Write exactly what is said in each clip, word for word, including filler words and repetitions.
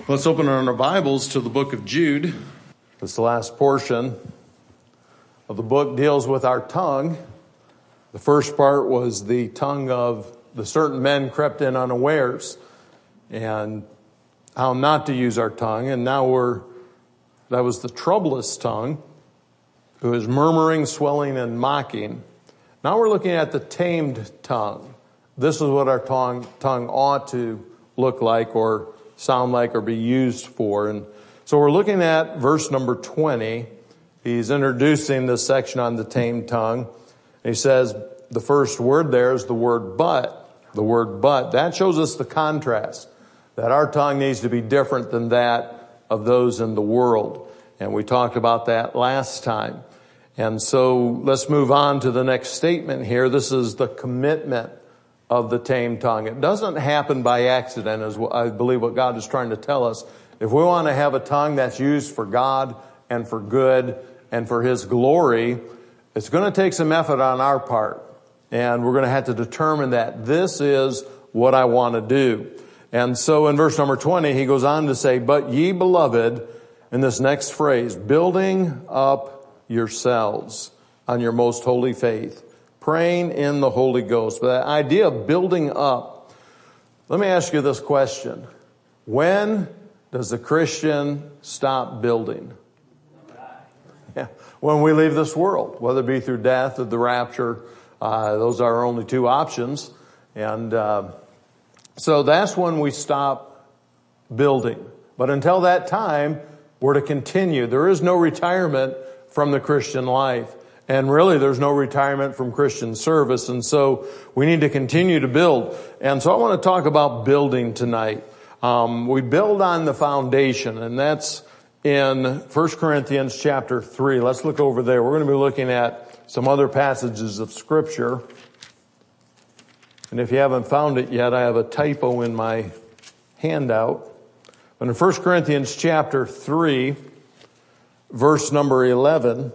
Let's open our Bibles to the book of Jude. This last portion of the book deals with our tongue. The first part was the tongue of the certain men crept in unawares and how not to use our tongue. And now we're, that was the troublous tongue, who is murmuring, swelling, and mocking. Now we're looking at the tamed tongue. This is what our tongue, tongue ought to look like or sound like or be used for. And so we're looking at verse number twenty. He's introducing this section on the tamed tongue. He says the first word there is the word but. The word but. That shows us the contrast, that our tongue needs to be different than that of those in the world. And we talked about that last time. And so let's move on to the next statement here. This is the commitment of the tamed tongue. It doesn't happen by accident, is what I believe what God is trying to tell us. If we want to have a tongue that's used for God and for good and for His glory, it's going to take some effort on our part. And we're going to have to determine that this is what I want to do. And so in verse number twenty, he goes on to say, "But ye beloved," in this next phrase, "building up yourselves on your most holy faith, praying in the Holy Ghost." But that idea of building up, let me ask you this question. When does the Christian stop building? Yeah. When we leave this world, whether it be through death or the rapture, uh, those are our only two options. And uh, so that's when we stop building. But until that time, we're to continue. There is no retirement from the Christian life. And really, there's no retirement from Christian service. And so we need to continue to build. And so I want to talk about building tonight. Um, we build on the foundation, and that's in First Corinthians chapter three. Let's look over there. We're going to be looking at some other passages of Scripture. And if you haven't found it yet, I have a typo in my handout. But in First Corinthians chapter three, verse number eleven,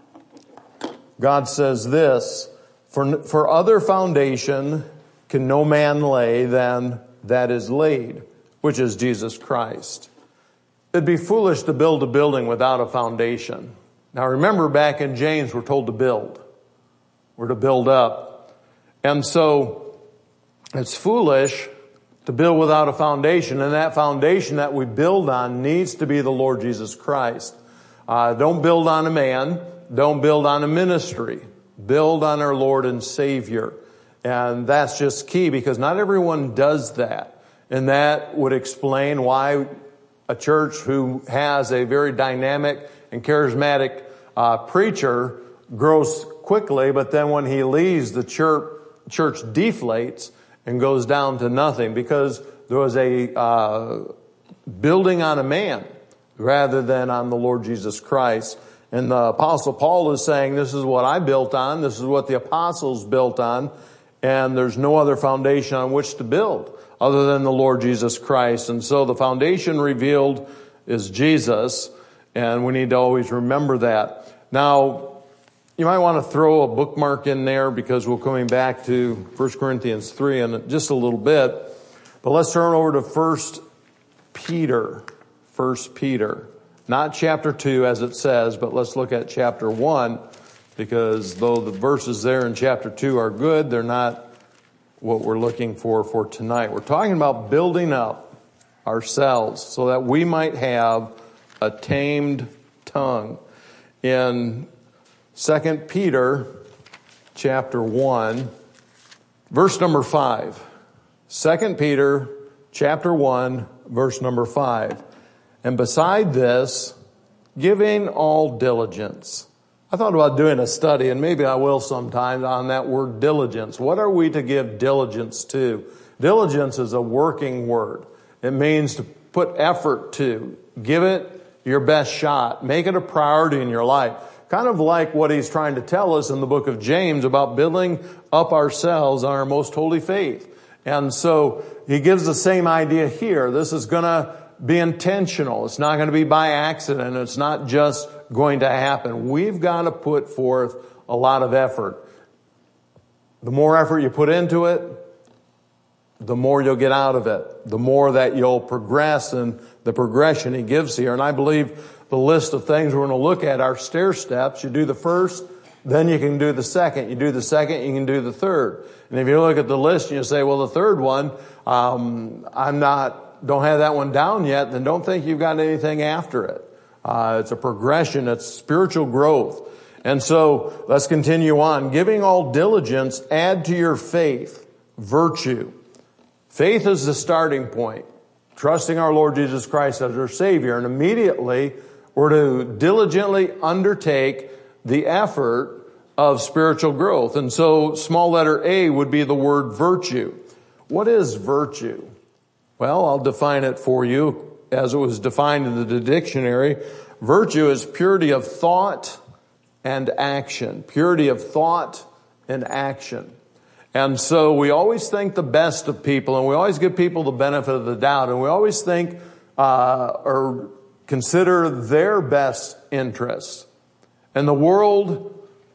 God says this, for, for other foundation can no man lay than that is laid, which is Jesus Christ. It'd be foolish to build a building without a foundation. Now remember, back in James, we're told to build. We're to build up. And so it's foolish to build without a foundation. And that foundation that we build on needs to be the Lord Jesus Christ. Uh, don't build on a man. Don't build on a ministry. Build on our Lord and Savior. And that's just key, because not everyone does that. And that would explain why a church who has a very dynamic and charismatic uh, preacher grows quickly, but then when he leaves, the church, church deflates and goes down to nothing, because there was a uh, building on a man rather than on the Lord Jesus Christ. And the Apostle Paul is saying, this is what I built on, this is what the apostles built on, and there's no other foundation on which to build other than the Lord Jesus Christ. And so the foundation revealed is Jesus, and we need to always remember that. Now, you might want to throw a bookmark in there, because we're coming back to First Corinthians three in just a little bit. But let's turn over to First Peter. First Peter. Not chapter two, as it says, but let's look at chapter one, because though the verses there in chapter two are good, they're not what we're looking for for tonight. We're talking about building up ourselves so that we might have a tamed tongue. In Second Peter chapter one, verse number five. Second Peter chapter one, verse number five. "And beside this, giving all diligence." I thought about doing a study, and maybe I will sometime, on that word diligence. What are we to give diligence to? Diligence is a working word. It means to put effort to. Give it your best shot. Make it a priority in your life. Kind of like what he's trying to tell us in the book of James about building up ourselves on our most holy faith. And so he gives the same idea here. This is going to be intentional. It's not going to be by accident. It's not just going to happen. We've got to put forth a lot of effort. The more effort you put into it, the more you'll get out of it. The more that you'll progress and the progression he gives here. And I believe the list of things we're going to look at are stair steps. You do the first, then you can do the second. You do the second, you can do the third. And if you look at the list and you say, well, the third one, um, I'm not, don't have that one down yet, then don't think you've got anything after it. Uh, it's a progression. It's spiritual growth. And so let's continue on. Giving all diligence, add to your faith virtue. Faith is the starting point. Trusting our Lord Jesus Christ as our Savior. And immediately we're to diligently undertake the effort of spiritual growth. And so small letter A would be the word virtue. What is virtue? Well, I'll define it for you as it was defined in the dictionary. Virtue is purity of thought and action. Purity of thought and action. And so we always think the best of people, and we always give people the benefit of the doubt, and we always think uh, or consider their best interests. And the world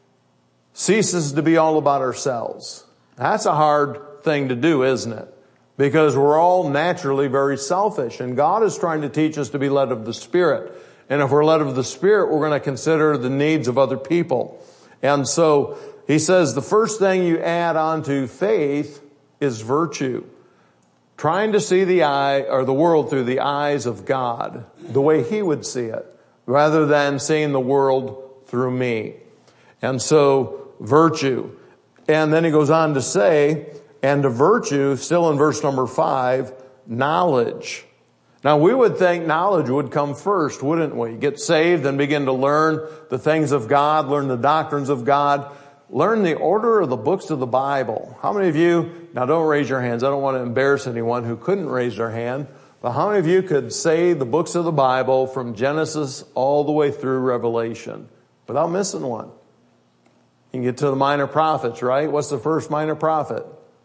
ceases to be all about ourselves. That's a hard thing to do, isn't it? Because we're all naturally very selfish, and God is trying to teach us to be led of the Spirit. And if we're led of the Spirit, we're going to consider the needs of other people. And so he says the first thing you add on to faith is virtue. Trying to see the eye or the world through the eyes of God, the way he would see it, rather than seeing the world through me. And so virtue. And then he goes on to say, and to virtue, still in verse number five, knowledge. Now we would think knowledge would come first, wouldn't we? Get saved and begin to learn the things of God, learn the doctrines of God, learn the order of the books of the Bible. How many of you, now don't raise your hands, I don't want to embarrass anyone who couldn't raise their hand, but how many of you could say the books of the Bible from Genesis all the way through Revelation without missing one? You can get to the minor prophets, right? What's the first minor prophet?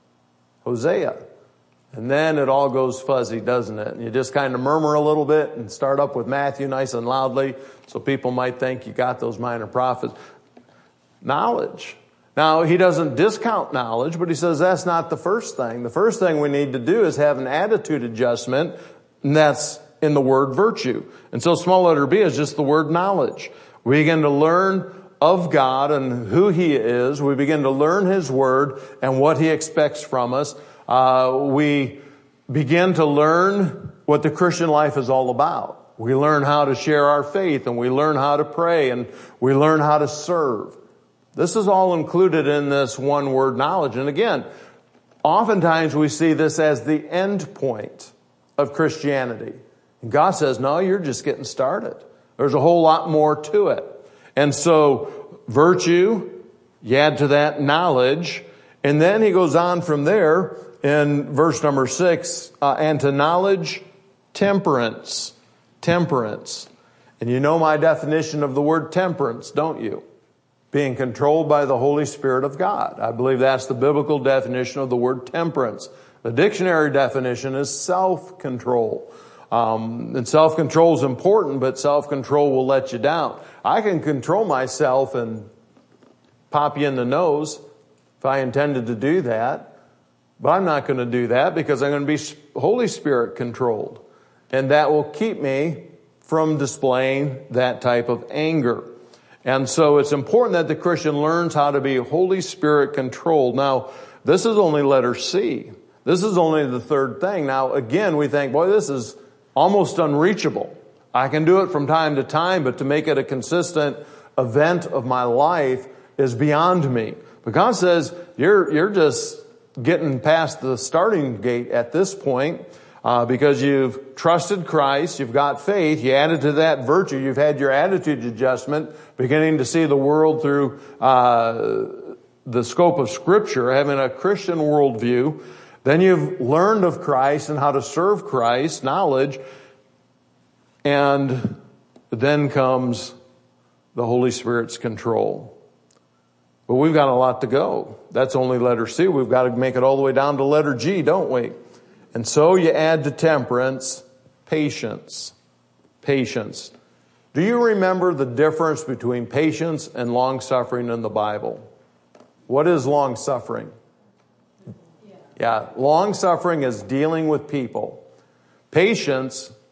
Hosea. And then it all goes fuzzy, doesn't it? And you just kind of murmur a little bit and start up with Matthew nice and loudly so people might think you got those minor prophets. Knowledge. Now, he doesn't discount knowledge, but he says that's not the first thing. The first thing we need to do is have an attitude adjustment, and that's in the word virtue. And so small letter B is just the word knowledge. We begin to learn of God and who he is. We begin to learn his word and what he expects from us. Uh, we begin to learn what the Christian life is all about. We learn how to share our faith, and we learn how to pray, and we learn how to serve. This is all included in this one word knowledge. And again, oftentimes we see this as the end point of Christianity. And God says, no, you're just getting started. There's a whole lot more to it. And so virtue, you add to that knowledge. And then he goes on from there in verse number six, uh, and to knowledge, temperance. Temperance. And you know my definition of the word temperance, don't you? Being controlled by the Holy Spirit of God. I believe that's the biblical definition of the word temperance. The dictionary definition is self-control. Um, and self-control is important, but self-control will let you down. I can control myself and pop you in the nose if I intended to do that. But I'm not going to do that because I'm going to be Holy Spirit controlled. And that will keep me from displaying that type of anger. And so it's important that the Christian learns how to be Holy Spirit controlled. Now, this is only letter C. This is only the third thing. Now, again, we think, boy, this is almost unreachable. I can do it from time to time, but to make it a consistent event of my life is beyond me. But God says, you're, you're just getting past the starting gate at this point. Uh, because you've trusted Christ, you've got faith, you added to that virtue, you've had your attitude adjustment, beginning to see the world through uh, the scope of Scripture, having a Christian worldview. Then you've learned of Christ and how to serve Christ, knowledge, and then comes the Holy Spirit's control. But we've got a lot to go. That's only letter C. We've got to make it all the way down to letter G, don't we? And so you add to temperance, patience. Patience. Do you remember the difference between patience and long-suffering in the Bible? What is long-suffering? Yeah, long-suffering is dealing with people. Patience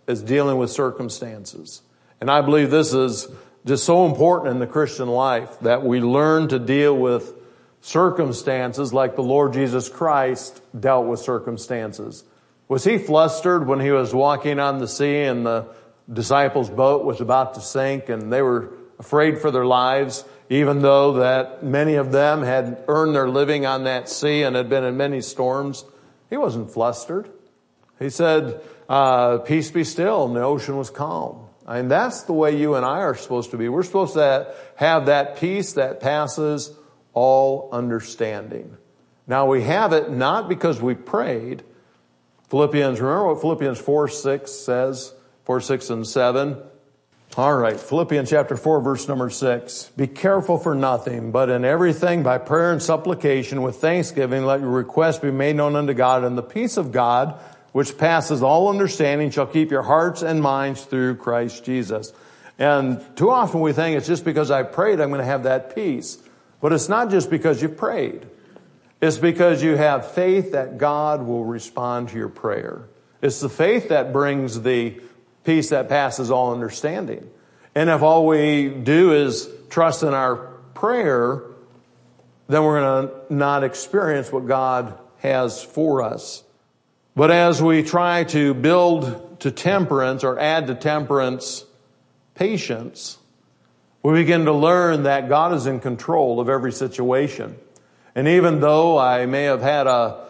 is dealing with circumstances. And I believe this is just so important in the Christian life that we learn to deal with circumstances like the Lord Jesus Christ dealt with circumstances. Was he flustered when he was walking on the sea and the disciples' boat was about to sink and they were afraid for their lives, even though that many of them had earned their living on that sea and had been in many storms? He wasn't flustered. He said, uh, peace be still, and the ocean was calm. I mean, that's the way you and I are supposed to be. We're supposed to have that peace that passes all understanding. Now, we have it not because we prayed. Philippians, remember what Philippians four six says? four, six, and seven. All right, Philippians chapter four, verse number six. Be careful for nothing, but in everything by prayer and supplication with thanksgiving, let your requests be made known unto God, and the peace of God, which passes all understanding, shall keep your hearts and minds through Christ Jesus. And too often we think it's just because I prayed I'm going to have that peace. But it's not just because you prayed. It's because you have faith that God will respond to your prayer. It's the faith that brings the peace that passes all understanding. And if all we do is trust in our prayer, then we're going to not experience what God has for us. But as we try to build to temperance or add to temperance patience, we begin to learn that God is in control of every situation. And even though I may have had a,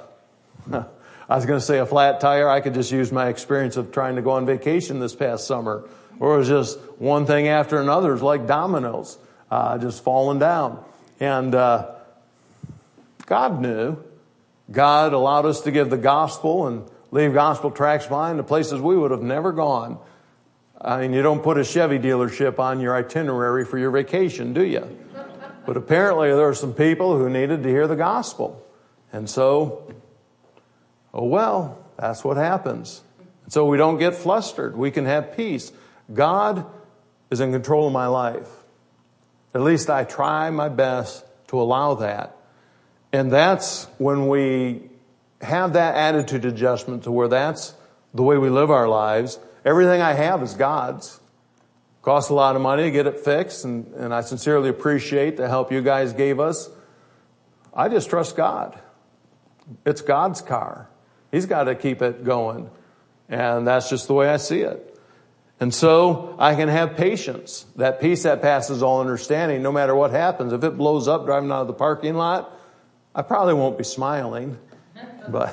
I was going to say a flat tire, I could just use my experience of trying to go on vacation this past summer, where it was just one thing after another. It was like dominoes, uh, just falling down. And uh, God knew. God allowed us to give the gospel and leave gospel tracts behind to places we would have never gone. I mean, you don't put a Chevy dealership on your itinerary for your vacation, do you? But apparently there are some people who needed to hear the gospel. And so, oh well, that's what happens. So we don't get flustered. We can have peace. God is in control of my life. At least I try my best to allow that. And that's when we have that attitude adjustment to where that's the way we live our lives. Everything I have is God's. Costs a lot of money to get it fixed, and, and I sincerely appreciate the help you guys gave us. I just trust God. It's God's car. He's got to keep it going. And that's just the way I see it. And so I can have patience, that peace that passes all understanding, no matter what happens. If it blows up driving out of the parking lot, I probably won't be smiling, but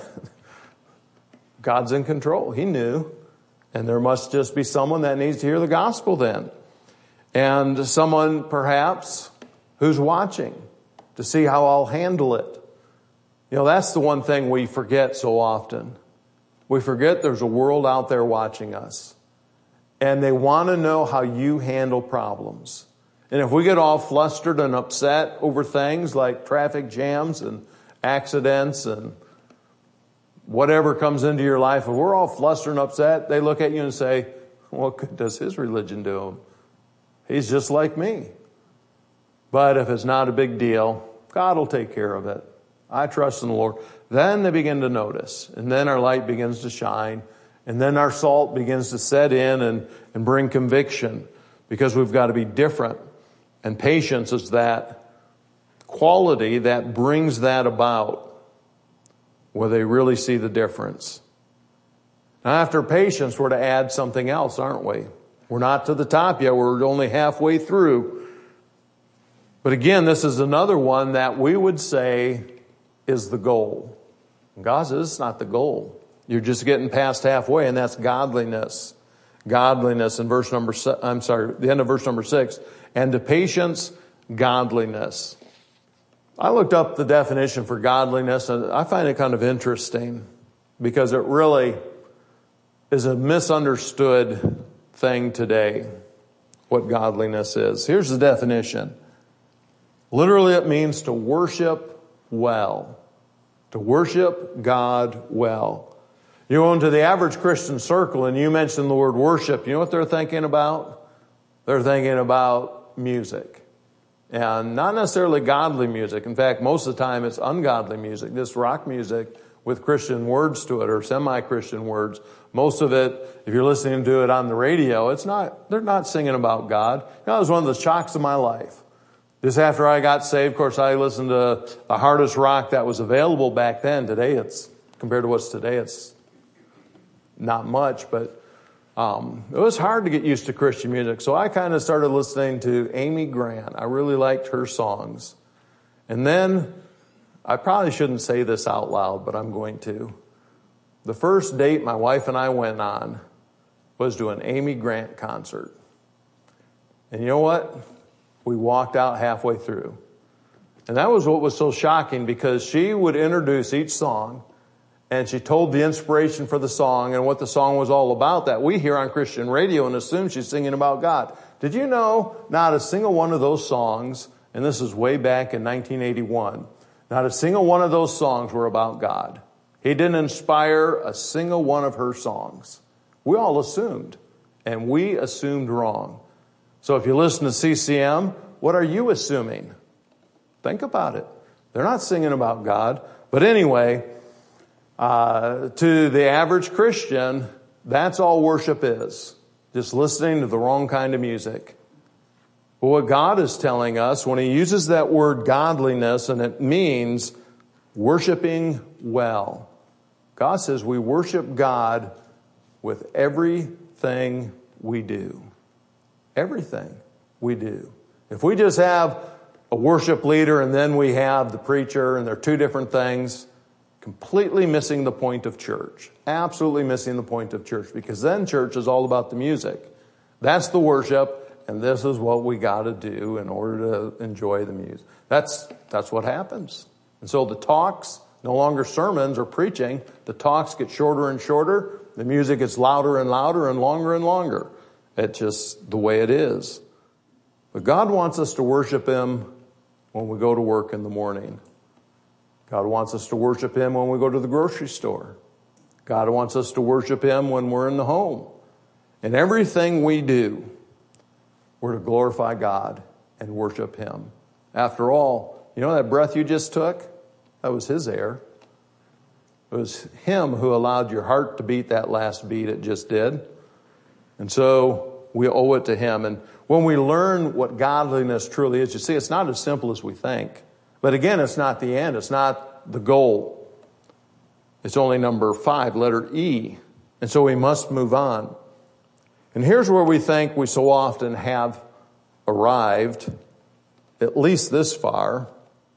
God's in control. He knew. And there must just be someone that needs to hear the gospel then. And someone perhaps who's watching to see how I'll handle it. You know, that's the one thing we forget so often. We forget there's a world out there watching us. And they want to know how you handle problems. And if we get all flustered and upset over things like traffic jams and accidents and whatever comes into your life, if we're all flustered and upset, they look at you and say, what good does his religion do him? He's just like me. But if it's not a big deal, God will take care of it. I trust in the Lord. Then they begin to notice. And then our light begins to shine. And then our salt begins to set in and, and bring conviction. Because we've got to be different. And patience is that quality that brings that about, where they really see the difference. Now, after patience, we're to add something else, aren't we? We're not to the top yet. We're only halfway through. But again, this is another one that we would say is the goal. God says it's not the goal. You're just getting past halfway, and that's godliness. Godliness in verse number, I'm sorry, the end of verse number six. And to patience, godliness. I looked up the definition for godliness, and I find it kind of interesting because it really is a misunderstood thing today, what godliness is. Here's the definition. Literally, it means to worship well. To worship God well. You go into the average Christian circle and you mention the word worship, you know what they're thinking about? They're thinking about music. And not necessarily godly music. In fact, most of the time it's ungodly music. This rock music with Christian words to it or semi-Christian words Most of it, if you're listening to it on the radio, it's not, they're not singing about God. You know, it was one of the shocks of my life. Just after I got saved, of course, I listened to the hardest rock that was available back then. Today, it's, compared to what's today, it's not much, but um, it was hard to get used to Christian music. So I kind of started listening to Amy Grant. I really liked her songs. And then, I probably shouldn't say this out loud, but I'm going to. The first date my wife and I went on was to an Amy Grant concert. And you know what? We walked out halfway through. And that was what was so shocking, because she would introduce each song, and she told the inspiration for the song and what the song was all about that we hear on Christian radio and assume she's singing about God. Did you know not a single one of those songs, and this is way back in nineteen eighty-one, not a single one of those songs were about God. He didn't inspire a single one of her songs. We all assumed, and we assumed wrong. So if you listen to C C M, what are you assuming? Think about it. They're not singing about God. But anyway, uh, to the average Christian, that's all worship is. Just listening to the wrong kind of music. But what God is telling us, when he uses that word godliness, and it means worshiping well. God says we worship God with everything we do. Everything we do. If we just have a worship leader and then we have the preacher, and they're two different things, completely missing the point of church. Absolutely missing the point of church, because then church is all about the music. That's the worship, and this is what we got to do in order to enjoy the music. That's, that's what happens. And so the talks, no longer sermons or preaching, the talks get shorter and shorter, the music gets louder and louder and longer and longer. It's just the way it is. But God wants us to worship him when we go to work in the morning. God wants us to worship him when we go to the grocery store. God wants us to worship him when we're in the home. And everything we do, we're to glorify God and worship him. After all, you know that breath you just took? That was his air. It was him who allowed your heart to beat that last beat it just did. And so we owe it to him. And when we learn what godliness truly is, you see, it's not as simple as we think. But again, it's not the end. It's not the goal. It's only number five, letter E. And so we must move on. And here's where we think we so often have arrived, at least this far.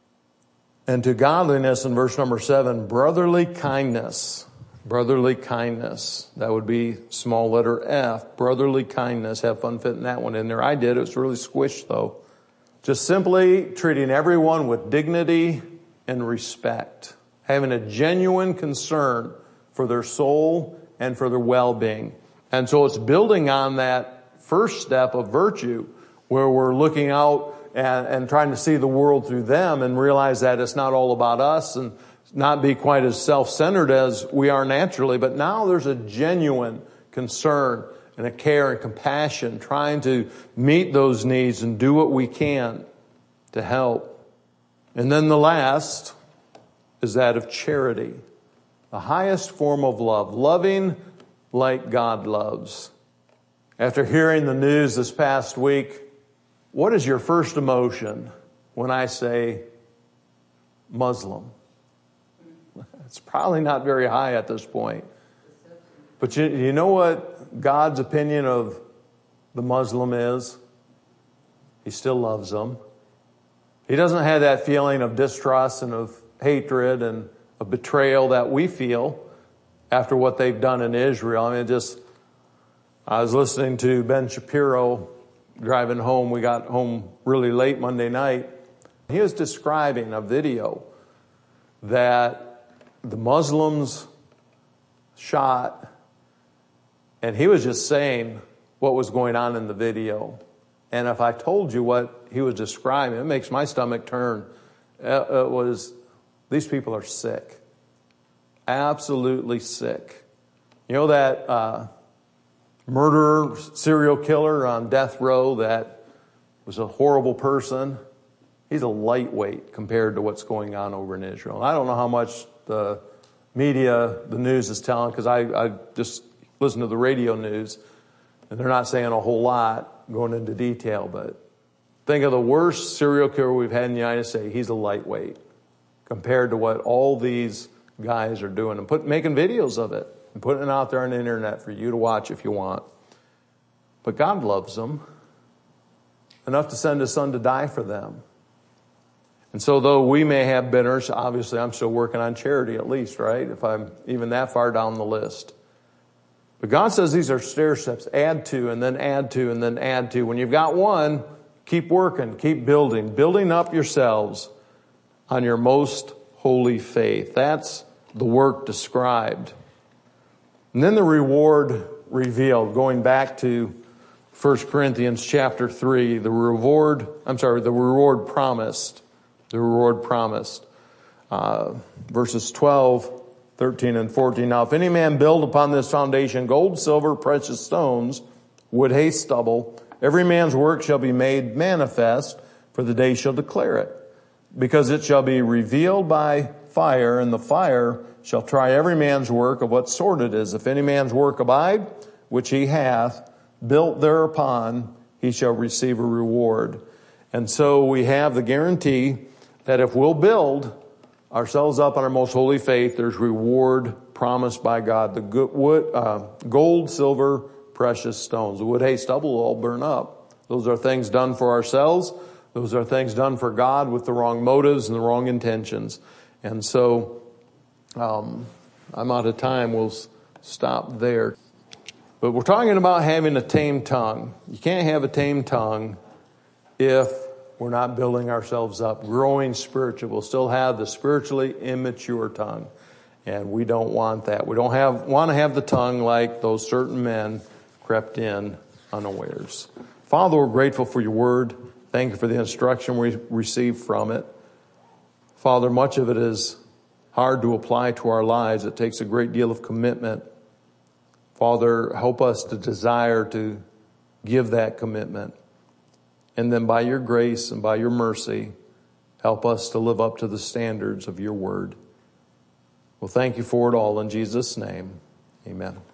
And to godliness in verse number seven, brotherly kindness. Brotherly kindness. That would be small letter F. Brotherly kindness. Have fun fitting that one in there. I did. It was really squished though. Just simply treating everyone with dignity and respect. Having a genuine concern for their soul and for their well-being. And so it's building on that first step of virtue, where we're looking out and, and trying to see the world through them and realize that it's not all about us, and not be quite as self-centered as we are naturally. But now there's a genuine concern and a care and compassion, trying to meet those needs and do what we can to help. And then the last is that of charity. The highest form of love. Loving like God loves. After hearing the news this past week, what is your first emotion when I say Muslim? It's probably not very high at this point. But you, you know what God's opinion of the Muslim is? He still loves them. He doesn't have that feeling of distrust and of hatred and of betrayal that we feel after what they've done in Israel. I mean, just, I was listening to Ben Shapiro driving home. We got home really late Monday night. He was describing a video that the Muslims shot, and he was just saying what was going on in the video. And if I told you what he was describing, it makes my stomach turn. It was, these people are sick. Absolutely sick. You know that uh, murderer, serial killer on death row that was a horrible person? He's a lightweight compared to what's going on over in Israel. I don't know how much the media, the news is telling, because I, I just listen to the radio news, and they're not saying a whole lot, going into detail, but think of the worst serial killer we've had in the United States. He's a lightweight compared to what all these guys are doing and put, making videos of it and putting it out there on the internet for you to watch if you want. But God loves them enough to send His Son to die for them. And so though we may have bitterness, obviously I'm still working on charity at least, right? If I'm even that far down the list. But God says these are stair steps. Add to, and then add to, and then add to. When you've got one, keep working, keep building, building up yourselves on your most holy faith. That's the work described. And then the reward revealed, going back to First Corinthians chapter three, the reward, I'm sorry, the reward promised. The reward promised. Uh, verses twelve, thirteen, and fourteen. Now, if any man build upon this foundation gold, silver, precious stones, wood, hay, stubble, every man's work shall be made manifest, for the day shall declare it. Because it shall be revealed by fire, and the fire shall try every man's work of what sort it is. If any man's work abide, which he hath, built thereupon, he shall receive a reward. And so we have the guarantee that if we'll build ourselves up on our most holy faith, there's reward promised by God. The good wood, uh, gold, silver, precious stones. The wood, hay, stubble will all burn up. Those are things done for ourselves. Those are things done for God with the wrong motives and the wrong intentions. And so um, I'm out of time. We'll stop there. But we're talking about having a tame tongue. You can't have a tame tongue if we're not building ourselves up, growing spiritually. We'll still have the spiritually immature tongue. And we don't want that. We don't have want to have the tongue like those certain men crept in unawares. Father, we're grateful for your word. Thank you for the instruction we receive from it. Father, much of it is hard to apply to our lives. It takes a great deal of commitment. Father, help us to desire to give that commitment. And then by your grace and by your mercy, help us to live up to the standards of your word. Well, thank you for it all in Jesus' name. Amen.